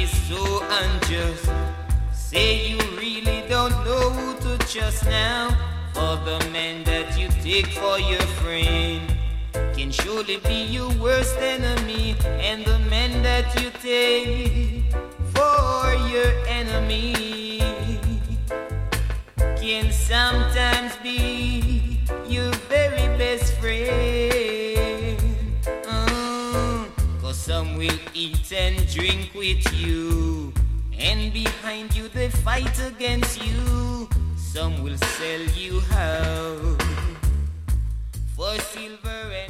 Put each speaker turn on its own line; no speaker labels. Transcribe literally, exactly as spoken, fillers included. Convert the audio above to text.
is so unjust. Say you really don't know who to trust now. For the man that you take for your friend can surely be your worst enemy. And the man that you take for your enemy can sometimes be your very best friend. Mm, Cause some will eat and drink with you, and behind you they fight against you. Some will sell you out for silver and